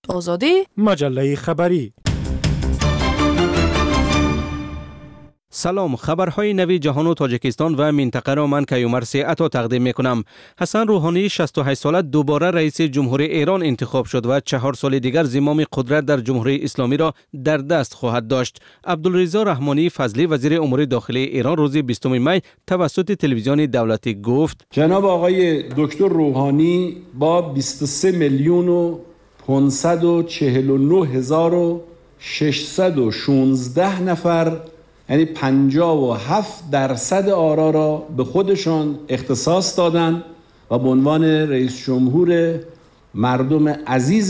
آزادی مجله خبری. سلام، خبرهای نوی جهان و تاجیکستان و منطقه را من کیومرث عطا تقدیم میکنم. حسن روحانی 68 ساله دوباره رئیس جمهوری ایران انتخاب شد و 4 سال دیگر زمام قدرت در جمهوری اسلامی را در دست خواهد داشت. عبدالرضا رحمانی فضلی وزیر امور داخلی ایران روز 20 می توسط تلویزیون دولتی گفت: جناب آقای دکتر روحانی با 23 میلیون و 549 هزار و 616 نفر، یعنی 57% آرا را به خودشان اختصاص دادند و به عنوان رئیس جمهور مردم عزیز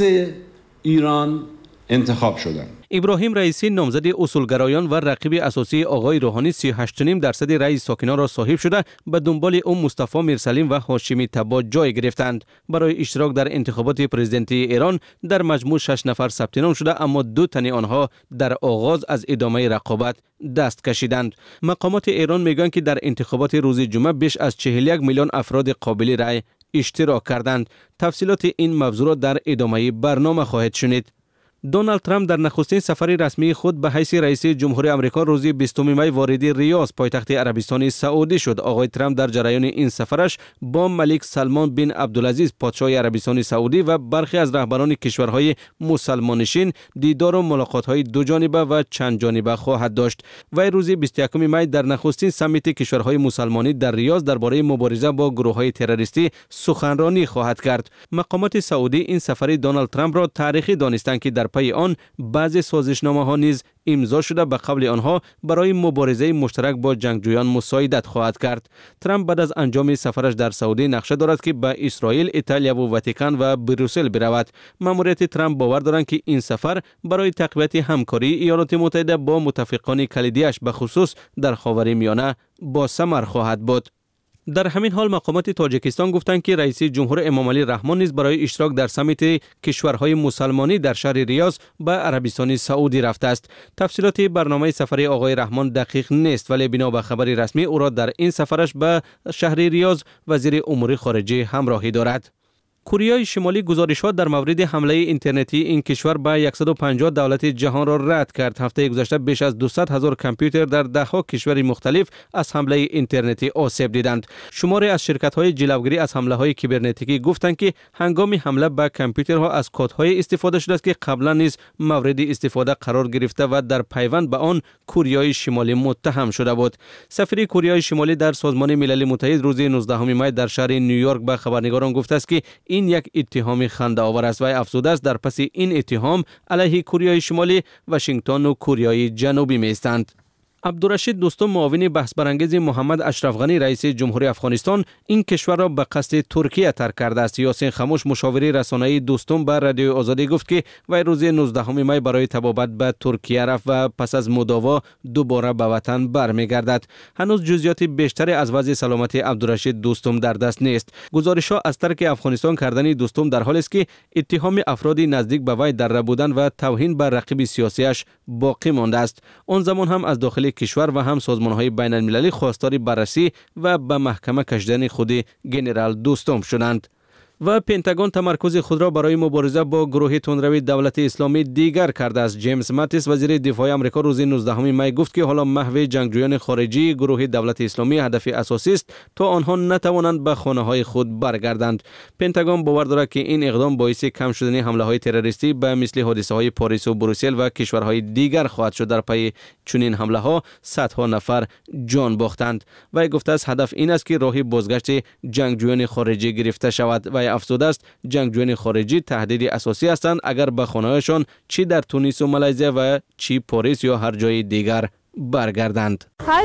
ایران انتخاب شدند. ابراهیم رئیسی نامزد اصولگرایان و رقیب اساسی آقای روحانی 38.5% رأی ساکنان را صاحب شده به دنبال او مصطفی میرسلیم و هاشمی تبا جای گرفتند. برای اشتراک در انتخابات پرزیدنتی ایران در مجموع 6 نفر ثبت نام شده، اما 2 تن آنها در آغاز از ادامه رقابت دست کشیدند. مقامات ایران میگویند که در انتخابات روز جمعه بیش از 41 میلیون افراد قابل رأی اشتراک کردند. تفصیلات این موضوع را در ادامه برنامه خواهید شنید. دونالد ترامپ در نخستین سفر رسمی خود به حیث رئیس جمهور آمریکا روز 20 می وارد ریاض پایتخت عربستان سعودی شد. آقای ترامپ در جریان این سفرش با ملک سلمان بن عبدالعزیز پادشاه عربستان سعودی و برخی از رهبران کشورهای مسلمانشین دیدار و ملاقات‌های دو جانبه و چند جانبه خواهد داشت. و روز 21 می در نخستین سمیت کشورهای مسلمانی در ریاض درباره مبارزه با گروه‌های تروریستی سخنرانی خواهد کرد. مقامات سعودی این سفر دونالد ترامپ را تاریخی دانستند که در پی آن بعضی سازشنامه‌ها نیز امضا شده به قبل آنها برای مبارزه مشترک با جنگجویان مساعدت خواهد کرد. ترامپ بعد از انجام سفرش در سعودی نقشه دارد که به اسرائیل، ایتالیا و اتریش و بروسل برود. ماموریت ترامپ باور دارند که این سفر برای تقویت همکاری ایالات متحده با متفقان کلیدیش به خصوص در خاورمیانه با ثمر خواهد بود. در همین حال مقامات تاجیکستان گفتند که رئیس جمهور امام علی رحمان نیز برای اشتراک در سمیت کشورهای مسلمانی در شهر ریاض به عربستان سعودی رفته است. تفصیلات برنامه سفر آقای رحمان دقیق نیست، ولی بنا به خبر رسمی او را در این سفرش به شهر ریاض وزیر امور خارجه همراهی دارد. کره شمالی گزارشات در مورد حمله اینترنتی این کشور به 150 دولت جهان را رد کرد. هفته گذشته بیش از 200,000 کامپیوتر در ده‌ها کشور مختلف از حمله اینترنتی آسیب دیدند. شماری از شرکت‌های جلوگیری از حمله‌های کیبرنتیکی گفتند که هنگام حمله به کامپیوترها از کدهای استفاده شده است که قبلا نیز مورد استفاده قرار گرفته و در پیوند به آن کره شمالی متهم شده بود. سفیر کره شمالی در سازمان ملل متحد روز 19 می در شهر نیویورک به خبرنگاران گفته است که این یک اتهام خنده آور است و افزوده است در پس این اتهام علیه کره شمالی واشنگتن و کره جنوبی می‌ایستند. عبدالرشید دوستم معاون بحث برانگیز محمد اشرف غنی رئیس جمهوری افغانستان این کشور را به قصد ترکیه ترک کرده است. یاسین خاموش مشاور رسانه‌ای دوستم به رادیو آزادی گفت که وی روز 19 می برای طبابت به ترکیه رفت و پس از مداوا دوباره به وطن برمیگردد. هنوز جزئیات بیشتری از وضع سلامتی عبدالرشید دوستم در دست نیست. گزارش‌ها از ترک افغانستان کردن دوستم در حالی است که اتهام افرادی نزدیک به وی در بودن و توهین به رقیب سیاسیش باقی مانده است. آن زمان هم از داخل کشور و هم سازمان‌های بین‌المللی خواستار بررسی و به محکمه کشیدن خود گنرال دوستم شدند. و پنتاگون تمرکز خود را برای مبارزه با گروه تندروی دولت اسلامی دیگر کرده است. جیمز ماتیس وزیر دفاع آمریکا روز 19 می گفت که حالا محو جنگجویان خارجی گروه دولت اسلامی هدف اساسی است تا آنها نتوانند به خانه‌های خود برگردند. پنتاگون باور دارد که این اقدام باعث کم شدن حمله‌های تروریستی به مثل حادثه‌های پاریس و بروسل و کشورهای دیگر خواهد شد. در پی چنین حمله‌ها صدها نفر جان باختند. و گفته است هدف این است که راه بازگشت جنگجویان خارجی گرفته شود. و افزوده است جنگجویان خارجی تهدید اساسی هستند اگر به خانه‌هایشان چی در تونس و مالزی و چی پاریس یا هر جای دیگر برگردند.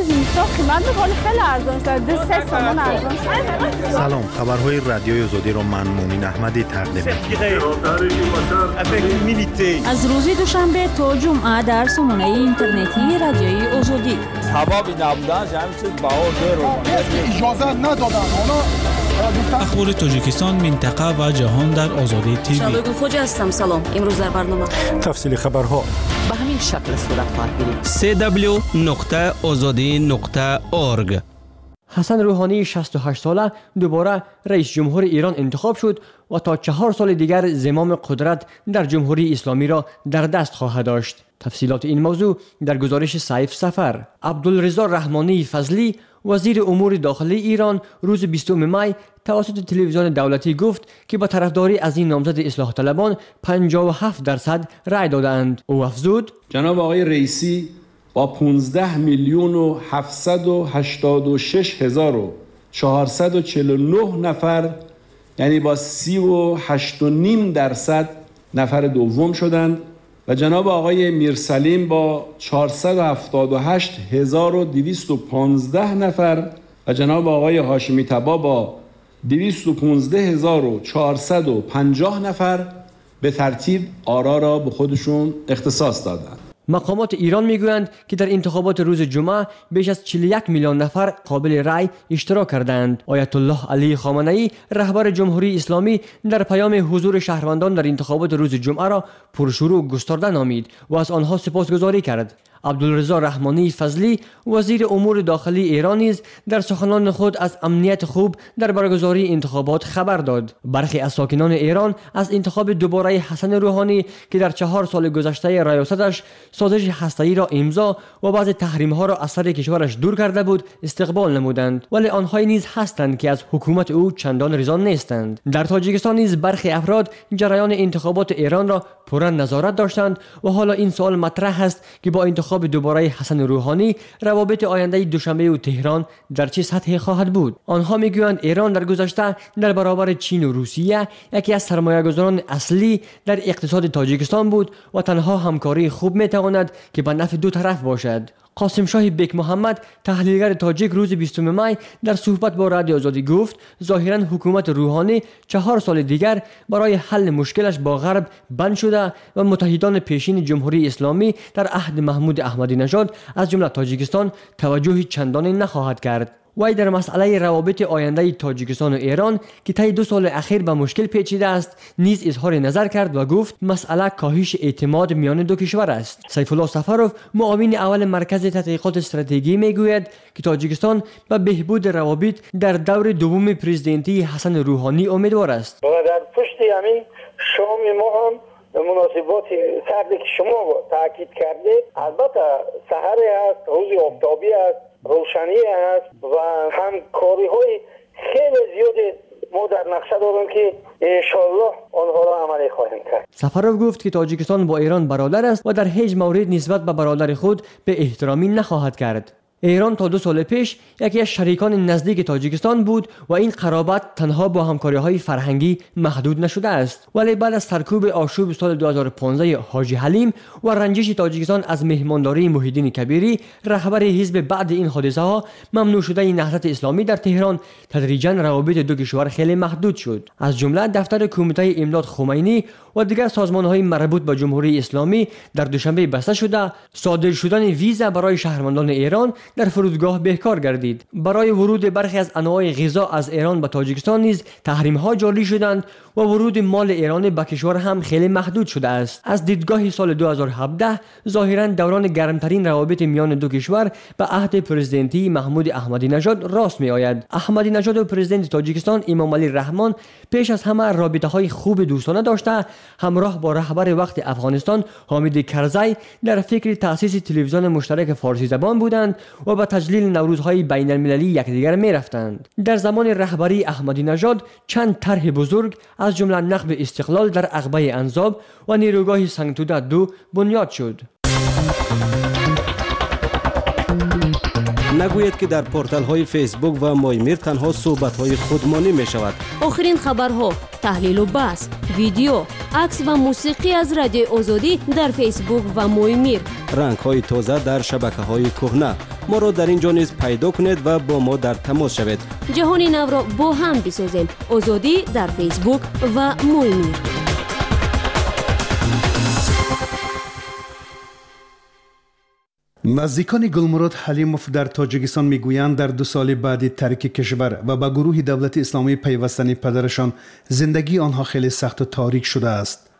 سلام، خبرهای رادیوی آزادی را من مومن احمدی تقدیم می‌کنم. از روز دوشنبه تا جمعه در سامانه اینترنتی رادیوی آزادی. حبابی نبودن همین چیز باور رو اجازه ندادن. اخبار تاجیکستان، منطقه و جهان در آزادی تیوی. شبگون خوج هستم. سلام. امروز در برنامه تفصیل خبرها به همین شکل صورت خواهد گرفت. www.azadi.org. حسن روحانی 68 ساله دوباره رئیس جمهور ایران انتخاب شد و تا 4 سال دیگر زمام قدرت در جمهوری اسلامی را در دست خواهد داشت. تفصیلات این موضوع در گزارش سیف سفر. عبدالرضا رحمانی فضلی وزیر امور داخلی ایران روز 20 می توسط تلویزیون دولتی گفت که با طرفداری از این نامزد اصلاح طلبان 57% رأی دادند. او افزود جناب آقای رئیسی با 15,786,449 نفر، یعنی با 38.5% نفر دوم شدند و جناب آقای میرسلیم با 478,215 نفر و جناب آقای هاشمی تبا با 215,450 نفر به ترتیب آرا را به خودشون اختصاص دادند. مقامات ایران میگویند که در انتخابات روز جمعه بیش از 41 میلیون نفر قابل رأی اشتراک کردند. آیت الله علی خامنه‌ای رهبر جمهوری اسلامی در پیام حضور شهروندان در انتخابات روز جمعه را پرشروع و گسترده نامید و از آنها سپاسگزاری کرد. عبدالرضا رحمانی فضلی وزیر امور داخلی ایران نیز در سخنان خود از امنیت خوب در برگزاری انتخابات خبر داد. برخی از ساکنان ایران از انتخاب دوباره حسن روحانی که در 4 سال گذشته ریاستش سازش هسته‌ای را امضا و بعض تحریم‌ها را از سر کشورش دور کرده بود استقبال نمودند، ولی آنهایی نیز هستند که از حکومت او چندان رضا نیستند. در تاجیکستان نیز برخی افراد جریان انتخابات ایران را پررو نظارت داشتند و حالا این سوال مطرح است که با انتخاب دوباره حسن روحانی روابط آینده دوشنبه و تهران در چه سطحی خواهد بود. آنها میگویند ایران در گذشته در برابر چین و روسیه یکی از سرمایه‌گذاران اصلی در اقتصاد تاجیکستان بود و تنها همکاری خوب میتواند که به نفع دو طرف باشد. قاسم شاه بیک محمد تحلیلگر تاجیک روز 20 می در صحبت با رادیو آزادی گفت ظاهرا حکومت روحانی 4 سال دیگر برای حل مشکلش با غرب بند شده و متحدان پیشین جمهوری اسلامی در عهد محمود احمدی نژاد از جمله تاجیکستان توجهی چندانی نخواهد کرد. وی در مسئله روابط آینده تاجیکستان و ایران که طی 2 سال اخیر به مشکل پیچیده است نیز اظهار نظر کرد و گفت مسئله کاهش اعتماد میان دو کشور است. سیف الله سفروف معاون اول مرکز تحقیقات استراتژی میگوید که تاجیکستان به بهبود روابط در دور دوم پرزیدنتی حسن روحانی امیدوار است. و در پشت همین شام ما هم مناسبات سردی که شما تاکید کردید البته سحری است، روزی آفتابی است، روشنی است و همکاری های خیلی زیادی ما در نقشه داریم که انشالله آنها را عملی خواهیم کرد. سفروف گفت که تاجیکستان با ایران برادر است و در هیچ مورد نسبت به برادر خود به احترامی نخواهد کرد. ایران تا 2 سال پیش یکی از شریکان نزدیک تاجیکستان بود و این قرابت تنها با همکاری‌های فرهنگی محدود نشده است، ولی بعد از سرکوب آشوب سال 2015 حاجی حلیم و رنجش تاجیکستان از مهمانداری محی الدین کبیری رهبر حزب بعد این حادثه ها ممنوع شده نهضت اسلامی در تهران تدریجاً روابط دو کشور خیلی محدود شد. از جمله دفتر کمیته امداد خمینی و دیگر سازمان‌های مربوط به جمهوری اسلامی در دوشنبه بسته شده، صادر شدن ویزا برای شهروندان ایران در فرودگاه بهکار گردید. برای ورود برخی از انواع غذا از ایران به تاجیکستان نیز تحریم‌ها جاری شدند و ورود مال ایرانی به کشور هم خیلی محدود شده است. از دیدگاه سال 2017 ظاهراً دوران گرمترین روابط میان دو کشور به عهد پرزیدنتی محمود احمدی نژاد راست می آید. احمدی نژاد و پرزیدنت تاجیکستان امام علی رحمان پیش از همه رابطه‌های خوب دوستانه داشته همراه با رهبر وقت افغانستان حامد کرزی در فکر تأسیس تلویزیون مشترک فارسی زبان بودند و به تجلیل نوروزهای بین المللی یکدیگر می رفتند. در زمان رهبری احمدی نژاد چند طرح بزرگ از جمله نقب استقلال در عقبه انزاب و نیروگاه سنگتوده 2 بنیاد شد. نگوید که در پورتال های فیسبوک و مایمیر تنها صحبت های خودمانی می شود. آخرین خبرها، تحلیل و بحث، ویدیو، عکس و موسیقی از رادیو آزادی در فیسبوک و مایمیر. رنگ های تازه در شبکه های کهنه. ما را در اینجا نیز پیدا کنید و با ما در تماس شوید. جهان نو را با هم بسازیم. آزادی در فیسبوک و مایمیر. نزدیکان گلمراد حلیموف در تاجیکستان میگویند در 2 سال بعد ترک کشور و به گروه دولت اسلامی پیوستن پدرشان زندگی آنها خیلی سخت و تاریک شده است.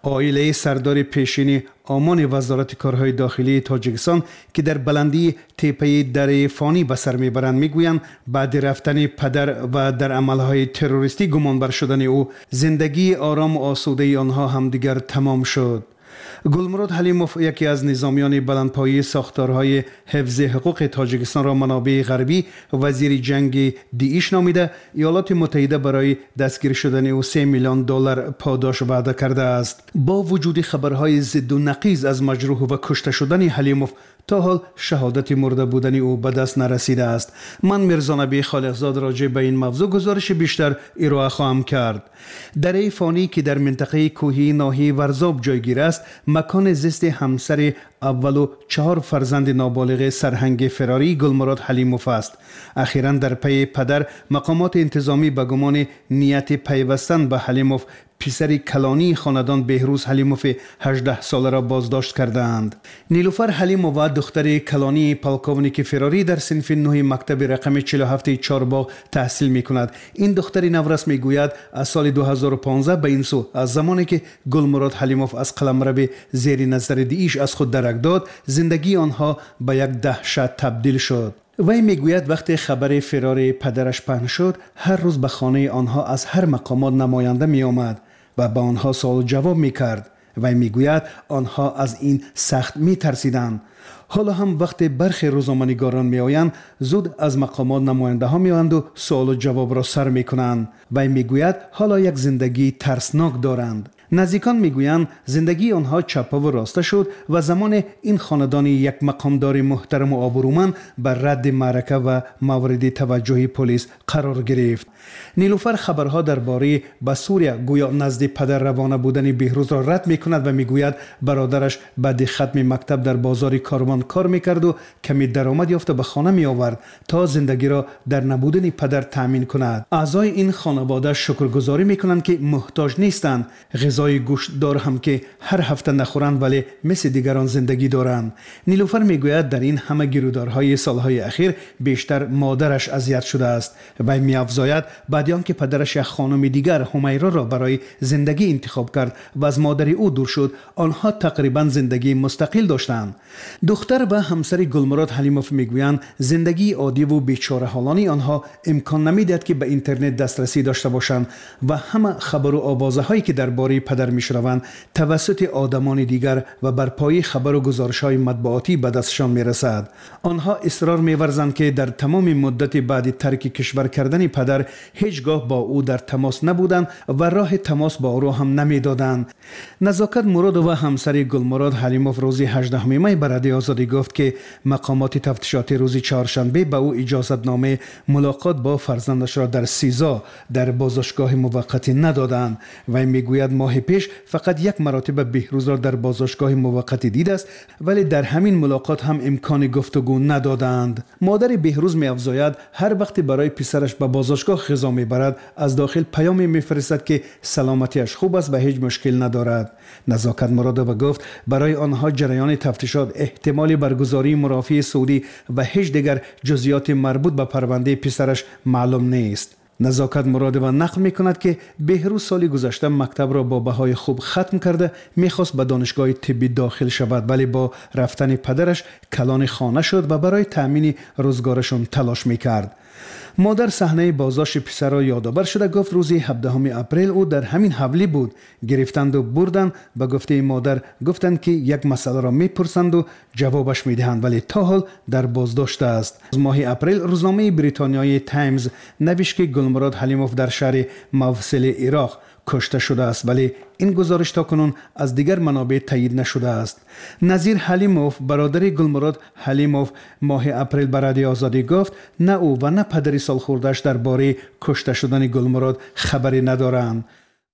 عائله سردار پیشین آمان وزارت کارهای داخلی تاجیکستان که در بلندی تپه دره فانی به سر میبرند میگویند بعد رفتن پدر و در عملهای تروریستی گمانبر شدن او زندگی آرام و آسوده آنها هم دیگر تمام شد. گلمراد حلیموف یکی از نظامیان بلندپایه ساختارهای حفظ حقوق تاجیکستان را منابع غربی وزیر جنگ دیش نامیده ایالات متحده برای دستگیر شدن او 3 میلیون دلار پاداش وعده کرده است. با وجود خبرهای ضد و نقیض از مجروح و کشته شدن حلیموف تا حال شهادت مرده بودن او به دست نرسیده است. من میرزا نبی خالقزاد راجع به این موضوع گزارش بیشتر ارائه خواهم کرد. دره فانی که در منطقه کوهی ناحیه ورزاب جایگیر است مکان زیست همسر اول و 4 فرزند نابالغ سرهنگ فراری گلمراد حلیموف است. اخیراً در پی پدر مقامات انتظامی به گمان نیت پیوستن به حلیموف پسر کلانی خاندان بهروز حلیموف 18 ساله را بازداشت کردند. نیلوفر حلیموف و دختر کلانی پالکوونیک فراری در صنف 9 مکتب رقم 47 چارباغ تحصیل می کند. این دختر نورس می گوید از سال 2015 به این سو از زمانی که گلمراد حلیموف از قلمرو زیر نظر دیش از خود درک داد زندگی آنها به یک دهشت تبدیل شد. وی میگوید وقتی خبر فرار پدرش پهن شد هر روز به خانه آنها از هر مقامات نماینده می آمد و به آنها سوال جواب می کرد. وی میگوید آنها از این سخت می ترسیدند. حالا هم وقتی برخی روزنامه‌نگاران می آیند زود از مقامات نماینده ها می آیند و سوال و جواب را سر می کنند. وی میگوید حالا یک زندگی ترسناک دارند. نزدیکان میگویند زندگی آنها چپه و راسته شد و زمان این خاندان یک مقامدار محترم و آبرومند بر رد معرکه و مورد توجه پلیس قرار گرفت. نیلوفر خبرها درباره به سوریه گویا نزد پدر روانه بودن بهروز را رد میکند و میگوید برادرش بعد ختم مکتب در بازار کاروان کار میکرد و کمی درآمد یافته به خانه می آورد تا زندگی را در نبودن پدر تامین کند. اعضای این خانواده شکرگزاری میکنند که محتاج نیستند. غذای گوشتدار هم که هر هفته نخورند ولی مثل دیگران زندگی دارند. نیلوفر میگوید در این همه گیرودارهای سالهای اخیر بیشتر مادرش اذیت شده است و میافزاید بعد آنکه پدرش یک خانم دیگر همیرا را برای زندگی انتخاب کرد و از مادر او دور شد آنها تقریبا زندگی مستقل داشتند. دختر و همسر گلمراد حلیموف میگویند زندگی عادی و بیچاره حالانی آنها امکان نمیدهد که به اینترنت دسترسی داشته باشند و همه خبر و آوازه هایی که درباره پدر میشنوند توسط آدمان دیگر و بر پای خبر و گزارش های مطبوعاتی به دستشان میرسد. آنها اصرار میورزند که در تمام مدت بعد ترک کشور کردن پدر هیچگاه با او در تماس نبودند و راه تماس با او هم نمیدادند. نزاکت مراد و همسر گلمراد حلیموف روز 18 می به رادیو آزادی گفت که مقامات تفتیشاتی روز چهارشنبه به او اجازت نامه ملاقات با فرزندش را در سیزا در بازداشتگاه موقتی ندادند و میگوید ماه پیش فقط یک مرتبه بهروز را در بازداشتگاه موقتی دیده است ولی در همین ملاقات هم امکان گفتگو ندادند. مادر بهروز می‌افزاید هر وقت برای پسرش به بازداشتگاه غذا میبرد از داخل پیامی میفرستد که سلامتیش خوب است و هیچ مشکل ندارد. نزاکت مرادوف گفت برای آنها جریان تفتیشات احتمال برگزاری مرافعه سعودی و هیچ دیگر جزئیات مربوط به پرونده پسرش معلوم نیست. نزاکت مرادوف نقل میکند که بهروز سال گذشته مکتب را با بهای خوب ختم کرده میخواست به دانشگاه طبی داخل شود ولی با رفتن پدرش کلان خانه شد و برای تامین روزگارشون تلاش میکرد. مادر صحنه بازداشت پسر را یادآور شده گفت روز 17 اپریل او در همین حولی بود. گرفتند و بردند. به گفته مادر گفتند که یک مسئله را میپرسند و جوابش میدهند ولی تا حال در بازداشت است. از ماه اپریل روزنامه بریتانیایی تایمز نوشت که گلمراد حلیموف در شهر موصل عراق کشته شده است ولی این گزارش تاکنون از دیگر منابع تایید نشده است. نظیر حلیموف برادر گلمراد حلیموف ماه اپریل به رادیو آزادی گفت نه او و نه پدری سالخورده‌اش درباره کشته شدن گلمراد خبری ندارند.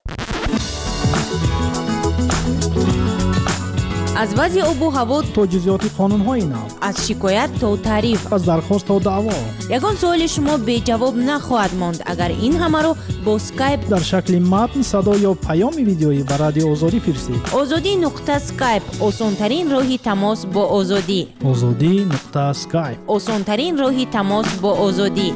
از وضع آب و هوا تا جزئیات قانون‌های نو، از شکایت تا تعریف، از درخواست تا دعوا، یگان سوال شما بی جواب نخواهد ماند اگر این همه رو با اسکایپ در شکل متن، صدا یا پیام ویدیویی به رادیو آزادی فرستید. azadi.skype آسان‌ترین راهی تماس با آزادی. azadi.skype آسان‌ترین راهی تماس با آزادی.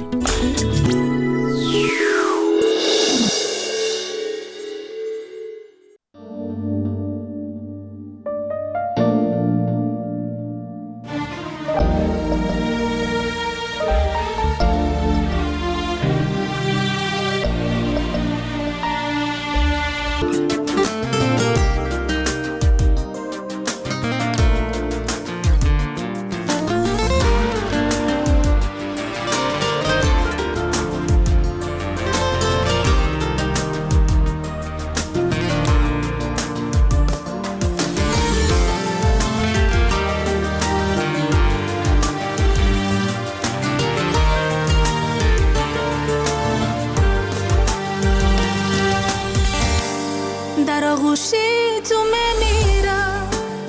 تو میمیرم،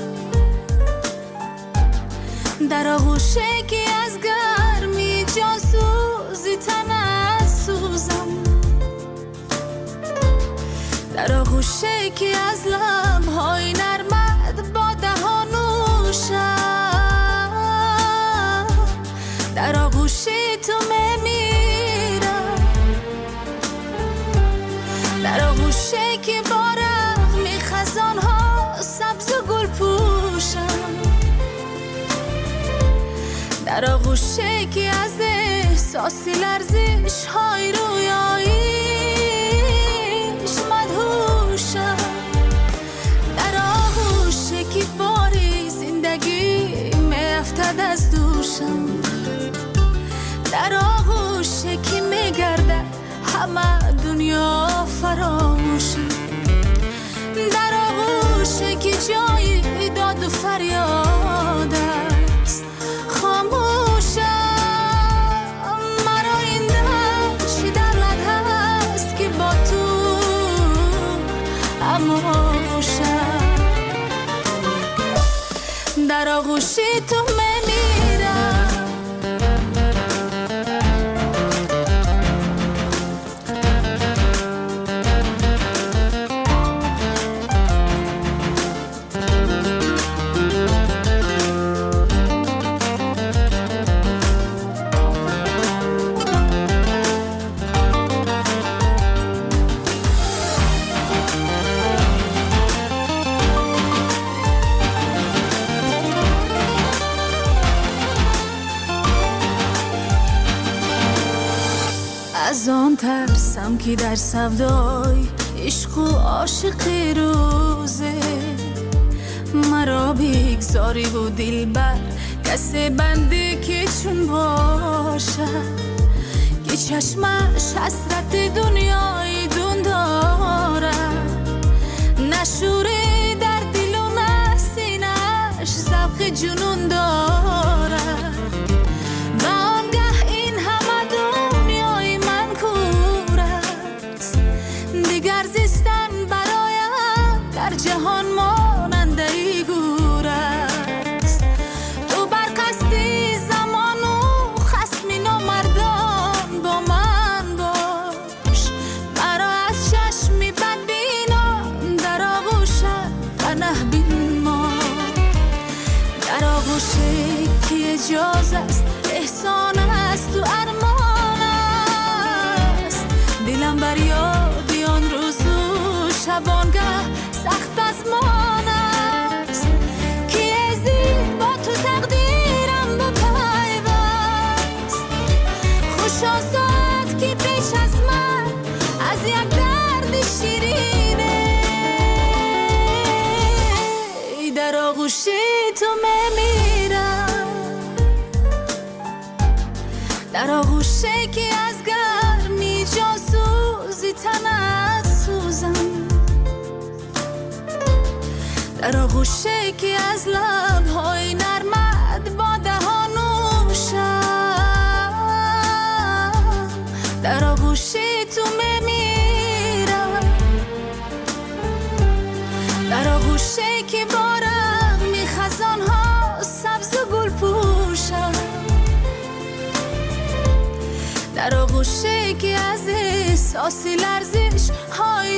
در آغوشه که از گرمی جاسوزی تنت سوزم، در آغوشه که از لبهای نرمت با دهانوشم، در آغوشه تو میمیرم، در آغوشه که با رغم خزانها سبز و گل پوشم، در آغوشه که از احساس لرزش های رویاییش مدهوشم، در آغوشه که باری زندگی میافتد از دوشم، در آغوشه که میگردد همه دنیا فراموشم، در آغوشه که جای داد و فریاد است خاموشم، مرا این دل چی دردت هست که با تو اموشم، در آغوش تو میمیرم. از آن ترسم که در سودای عشق و عاشقی روزه مرا بگذاری و دلبر کسی بنده که چون باشد که چشمش حسرت دنیای دون دارد، نشوره در دل و نسینش ذوق جنون دارد، و آنگه این همه دنیای من کور است، دیگر زیستن برایم در جهان ماننده ای گور است، تو بر قصد زمان و خصم نامردان با من باش، مرا از چشمی بدبینان در آغوشت پناه بین ما، در آغوشی که اجازه است احسان است و ارمان است، دلم بر یادی آن روز و شبانگه سخت ازمان است، که ازید با تو تقدیرم بپیوست، خوش آزاد که پیش از من از یک درد شیرینه، در آغوش تو میمیرم، در آغوشه که از گرمی جاسوزی تنت سوزم، در آغوشه که از لبهای نرمت با دهانوشم، در آغوشه تو میمیرم، در آغوشه که با رغم خزانها سبز و گل پوشم، در آغوشه که از احساس لرزش های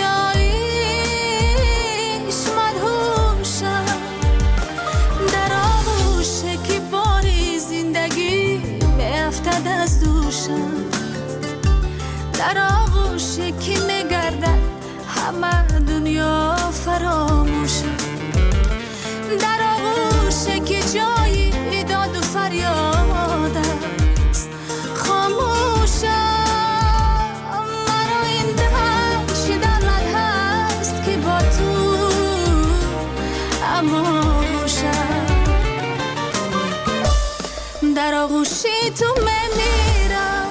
رویاییش مدهوشم، در آغوشه که باری زندگی میافتد از دوشم، در آغوشه که میگردد همه دنیا فراموشم، در آغوشه که جای داد و فریاد است خاموشم، مرا این دل چی دردت هست که با تو اموشم، در آغوش تو میمیرم.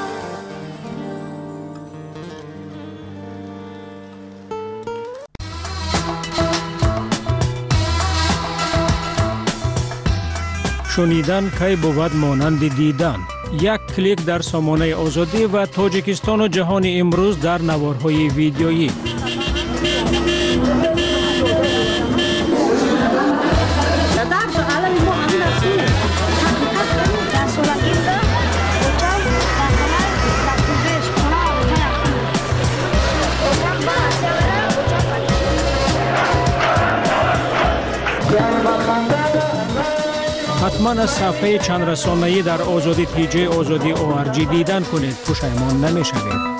شنیدن کی بود مانند دیدن. یک کلیک در سامانه آزادی و تاجیکستان و جهان امروز در نوارهای ویدیویی. حتما از صفحه چند رسانه‌ای در آزادی TJ آزادی ORG دیدن کنید. پشیمان نمی‌شوید.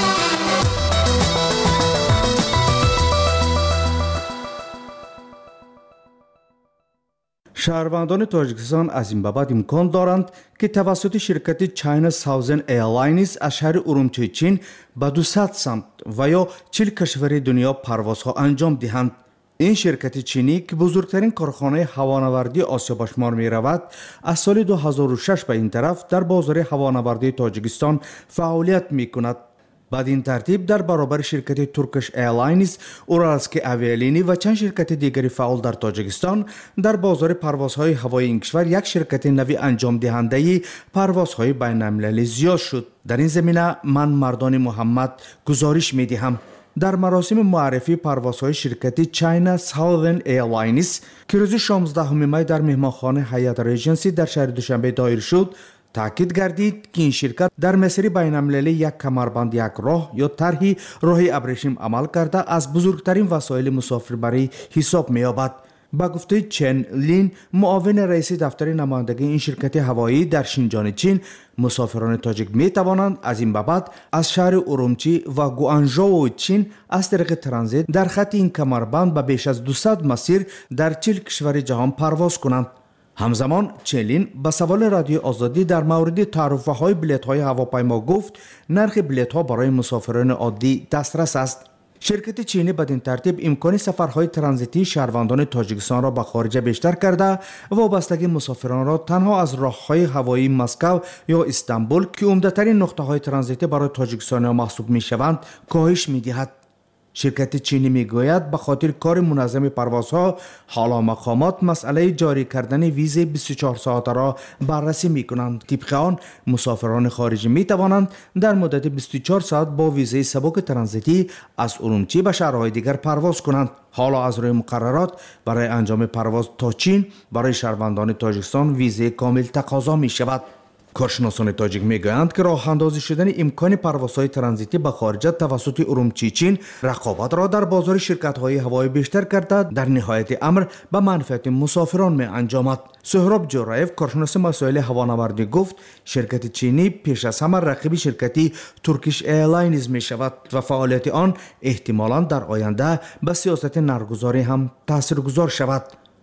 شهروندان تاجیکستان از این بابت امکان دارند که توسط شرکت چاینا ساوزن ایرلاینز از شهر ارومچی چین به 200 سمت و یا 40 کشور دنیا پروازها انجام دهند. این شرکت چینی که بزرگترین کارخانه هوانوردی آسیا به شمار می رود، از سال 2006 به این طرف در بازار هوانوردی تاجیکستان فعالیت می کند. بدین ترتیب در برابر شرکت ترکش ایرلاینز، اورالسکی اویالینی و چند شرکت دیگری فعال در تاجیکستان در بازار پروازهای هوایی این کشور یک شرکت نوی انجام دهنده پروازهای بین المللی زیاد شد. در این زمینه من مردان محمد گزارش می دهم. در مراسم معرفی پروازهای شرکت چاینا ساوزن ایرلاینز که روز 16 می در مهمانخانه هیات ریجنسی در شهر دوشنبه دایر شد، تاکید گردید که این شرکت در مسیر بین المللی یک کمربند، یک راه یا طرحی راه ابریشم عمل کرده از بزرگترین وسایل مسافربری حساب می‌یابد. با گفته چن لین، معاون رئیس دفتر نمایندگی این شرکت هوایی در شینجان چین، مسافران تاجیک می توانند از این بابت از شهر ارومچی و گوانژو چین از طریق ترانزیت در خط این کمربند به بیش از 200 مسیر در 40 کشور جهان پرواز کنند. همزمان چلین به سوال رادیو آزادی در مورد تعرفه‌های بلیط‌های هواپیما گفت نرخ بلیط‌ها برای مسافران عادی دسترس است. شرکت چینی بدین ترتیب امکان سفرهای ترانزیتی شهروندان تاجیکستان را به خارج بیشتر کرده و وابستگی مسافران را تنها از راه‌های هوایی مسکو یا استانبول که عمده‌ترین نقطه‌های ترانزیتی برای تاجیکستانی‌ها محسوب می‌شوند کاهش می‌دهد. شرکت چینی میگوید به خاطر کار منظم پروازها حالا مقامات مسئله جاری کردن ویزه 24 ساعته را بررسی میکنند. طبق آن مسافران خارجی می توانند در مدت 24 ساعت با ویزه سبک ترانزیتی از ارومچی به شهرهای دیگر پرواز کنند. حالا از روی مقررات برای انجام پرواز تا چین برای شهروندان تاجیکستان ویزه کامل تقاضا می شود. کارشناسان تاجیک میگویند که راه اندازی شدن امکان پروازهای ترانزیتی به خارج توسط ارومچی چین رقابت را در بازار شرکت‌های هوایی بیشتر کرده، در نهایت امر به منفعت مسافران می انجامد. سهراب جورایف، کارشناس مسائل هوانوردی، گفت شرکت چینی پیش از همه رقیب شرکتی ترکیش ایرلاینز می شود و فعالیت آن احتمالاً در آینده به سیاست نرگزاری هم تاثیرگذار شود.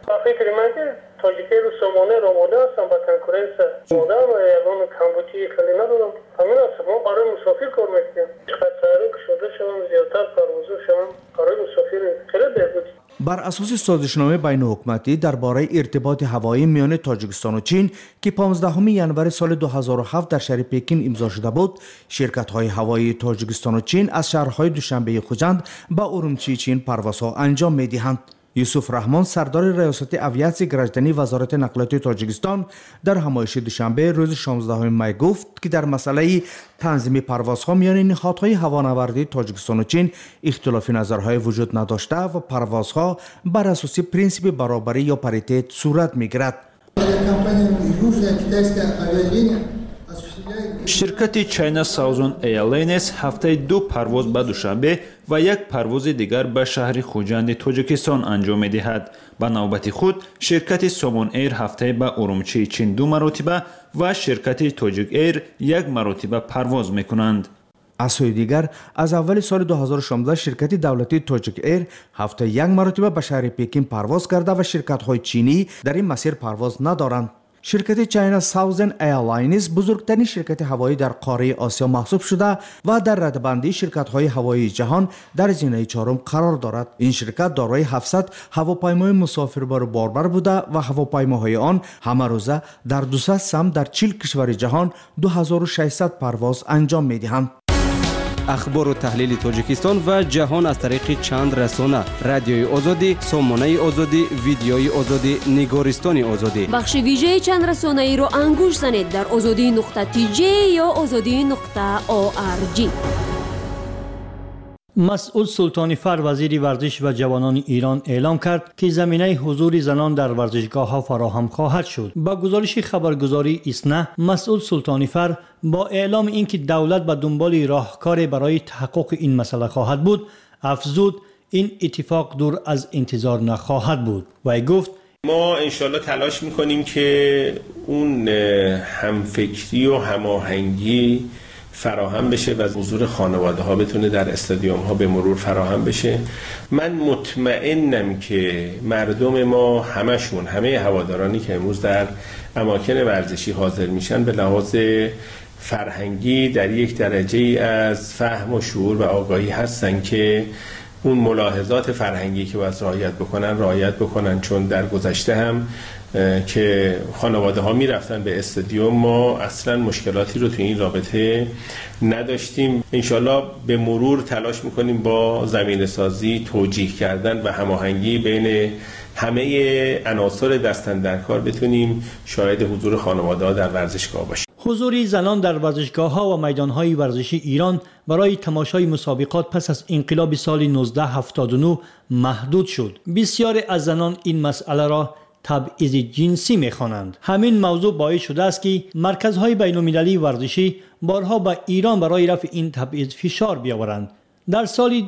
تاجیکی رو سامانه راماده هستم با کنکورنس ماده و یکان کمبوچی خیلی ندارم. همین هست ما برای مسافر کار میکنیم. چقدر سیاره کشوده شوم زیادتر پروازو شوم برای مسافر خیلی بهبود. بر اساس سازشنامه بین حکومتی درباره ارتباط هوایی میان تاجیکستان و چین که 15 ینور سال 2007 در شهر پکین امضا شده بود، شرکت‌های هوایی تاجیکستان و چین از شهرهای دوشنبه خوجند به ارومچی چین پروازها انجام می‌دهند. یوسف رحمان، سردار ریاست اویاسیون گراجدنی وزارت نقلیات تاجیکستان، در همایش دوشنبه روز 16 می گفت که در مسئله تنظیم پروازها میان نهادهای هوانوردی تاجیکستان و چین اختلاف نظرهای وجود نداشته و پروازها بر اساس پرینسیپ برابری یا پاریتت صورت میگیرد. شرکت چاینا ساوزن ایرلاینز هفته 2 پرواز به دوشنبه و 1 پرواز دیگر به شهر خوجند تاجیکستان انجام می‌دهد. به نوبت خود شرکت سامون ایر هفته به ارومچی چین 2 مرتبه و شرکت تاجیک ایر 1 مرتبه پرواز می‌کنند. از سوی دیگر از اول سال 2016 شرکت دولتی تاجیک ایر هفته 1 مرتبه به شهر پکین پرواز کرده و شرکت‌های چینی در این مسیر پرواز ندارند. شرکت چاینا ساوزن ایرلاینز بزرگترین شرکت هوایی در قاره آسیا محسوب شده و در ردبندی شرکت‌های هوایی جهان در زینه 4 قرار دارد. این شرکت دارای 700 هواپیمای مسافربر و باربر بوده و هواپیماهای آن همه روزه در 200 سمت در 40 کشور جهان 2600 پرواز انجام می‌دهند. اخبار و تحلیل تاجیکستان و جهان از طریق چند رسانه: رادیوی آزادی، سامانه آزادی، ویدیوی آزادی، نگارستان آزادی. بخش ویژه چند رسانه ای رو انگوش زنید در azadi.tj یا azadi.org. مسعود سلطانی فر، وزیر ورزش و جوانان ایران، اعلام کرد که زمینه حضور زنان در ورزشگاه‌ها فراهم خواهد شد. با گزارش خبرگزاری ایسنا، مسعود سلطانی فر با اعلام اینکه دولت به دنبال راهکاری برای تحقق این مسئله خواهد بود، افزود این اتفاق دور از انتظار نخواهد بود و گفت ما انشالله تلاش میکنیم که اون همفکری و هماهنگی فراهم بشه و حضور خانواده ها بتونه در استادیوم ها به مرور فراهم بشه. من مطمئنم که مردم ما همه هوادارانی که امروز در اماکن ورزشی حاضر میشن به لحاظ فرهنگی در یک درجه از فهم و شعور و آگاهی هستن که اون ملاحظات فرهنگی که باید رعایت بکنن، چون در گذشته هم که خانواده ها می رفتن به استادیوم ما اصلا مشکلاتی رو تو این رابطه نداشتیم. انشالله به مرور تلاش میکنیم با زمینه سازی، توجیه کردن و هماهنگی بین همه عناصر دست‌اندرکار بتونیم شاهد حضور خانواده ها در ورزشگاه باشیم. حضور زنان در ورزشگاه‌ها و میدان‌های ورزشی ایران برای تماشای مسابقات پس از انقلاب سال 1979 محدود شد. بسیاری از زنان این مسئله را تبعیض جنسی می‌خوانند. همین موضوع باعث شده است که مرکزهای بین‌المللی ورزشی بارها به ایران برای رفع این تبعیض فشار بیاورند. در سال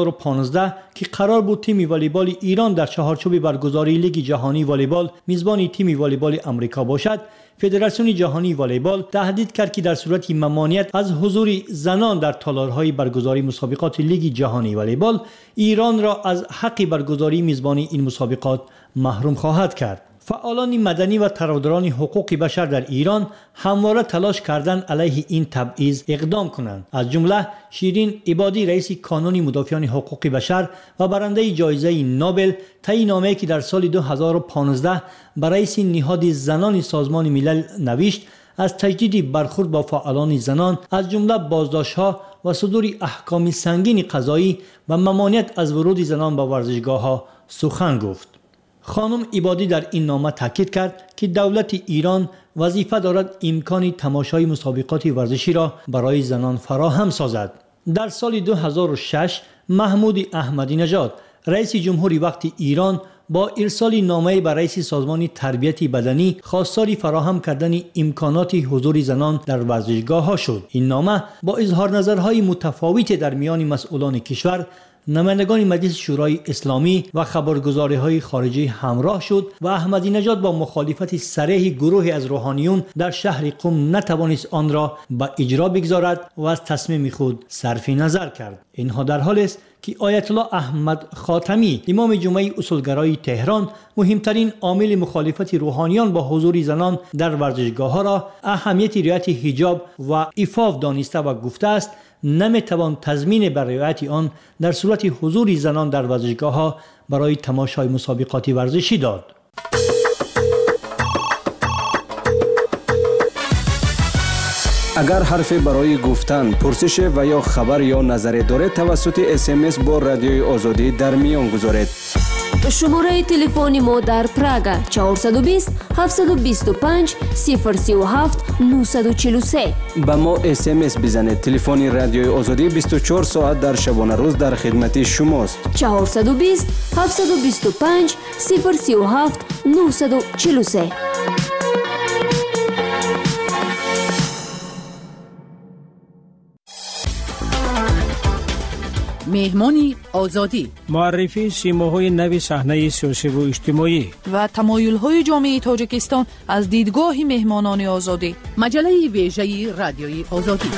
2015 که قرار بود تیم والیبال ایران در چهارچوب برگزاری لیگ جهانی والیبال میزبان تیم والیبال آمریکا باشد، فدراسیون جهانی والیبال تهدید کرد که در صورت ممانعت از حضور زنان در تالارهای برگزاری مسابقات لیگ جهانی والیبال، ایران را از حق برگزاری میزبانی این مسابقات محروم خواهد کرد. فعالان مدنی و طرفداران حقوق بشر در ایران همواره تلاش کردند علیه این تبعیض اقدام کنند. از جمله شیرین عبادی، رئیس کانون مدافعان حقوق بشر و برنده جایزه نوبل، طی نامه‌ای که در سال 2015 به رئیس نهاد زنان سازمان ملل نوشت، از تجدید برخورد با فعالان زنان از جمله بازداشت‌ها و صدور احکام سنگین قضایی و ممانعت از ورود زنان به ورزشگاه‌ها سخن گفت. خانم عبادی در این نامه تاکید کرد که دولت ایران وظیفه دارد امکان تماشای مسابقات ورزشی را برای زنان فراهم سازد. در سال 2006 محمود احمدی نژاد، رئیس جمهوری وقت ایران، با ارسال نامه‌ای به رئیس سازمان تربیت بدنی خواستار فراهم کردن امکانات حضور زنان در ورزشگاه‌ها شد. این نامه با اظهار نظرهای متفاوت در میان مسئولان کشور، نمایندگان مجلس شورای اسلامی و خبرگزاری‌های خارجی همراه شد و احمدی نژاد با مخالفت صریح گروهی از روحانیون در شهر قم نتوانست آن را به اجرا بگذارد و از تصمیم خود صرف نظر کرد. اینها در حالی است که آیت الله احمد خاتمی، امام جمعه اصولگرای تهران، مهمترین عامل مخالفت روحانیان با حضور زنان در ورزشگاه‌ها را اهمیت رعایت حجاب و عفاف دانسته و گفته است نمیتوان تضمین بر رعایت آن در صورت حضور زنان در ورزشگاه‌ها برای تماشای مسابقات ورزشی داد. اگر حرفی برای گفتن، پرسش و یا خبر یا نظری دارید توسط SMS با رادیوی آزادی در میان گذارید. شماره تلفن ما در پراگ 420 725 037 943. با ما SMS بزنید. تلفن رادیوی آزادی 24 ساعت در شبانه روز در خدمت شماست. 420 725 037 943. مهمانی آزادی، معرفی سیماهای نوی صحنه سیاسی و اجتماعی و تمایل‌های جامعه تاجیکستان از دیدگاه مهمانان آزادی. مجله ویژه رادیوی آزادی.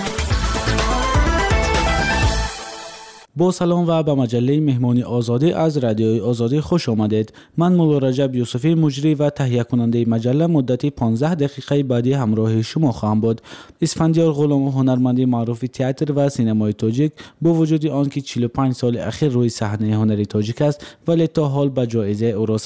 با سلام و به مجله مهمانی آزادی از رادیوی آزادی خوش آمدید. من مولا رجب یوسفی، مجری و تهیه کننده مجله، مدتی 15 دقیقه بعدی همراه شما خواهم بود. اسفندیار غلام، هنرمند معروف تئاتر و سینمای تاجیک، با وجود آنکه 45 سال اخیر روی صحنه هنری تاجیک است، ولی تا حال به جایزه اورا